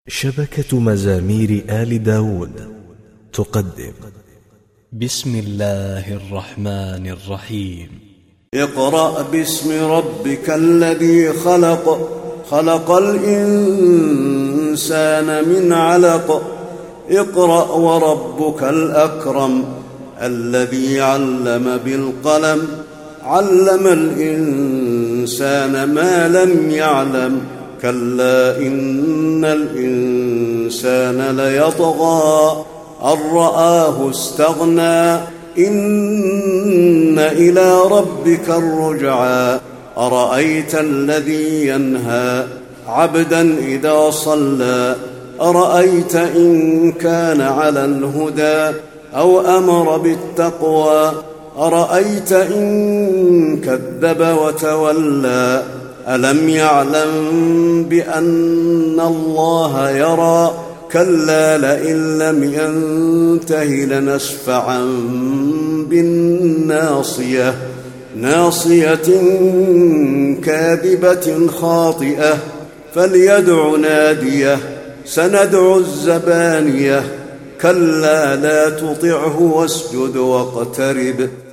شبكة مزامير آل داود تقدم بسم الله الرحمن الرحيم. اقرأ باسم ربك الذي خلق، خلق الإنسان من علق. اقرأ وربك الأكرم الذي علم بالقلم، علم الإنسان ما لم يعلم. كلا إن الإنسان ليطغى أن رآه استغنى، إن إلى ربك الرجعى. أرأيت الذي ينهى عبدا إذا صلى، أرأيت إن كان على الهدى أو أمر بالتقوى، أرأيت إن كذب وتولى. ألم يعلم بأن الله يرى، كلا لئن لم ينته لنسفعا بالناصية، ناصية كاذبة خاطئة. فليدع ناديه، سندع الزبانية. كلا لا تطعه واسجد واقترب.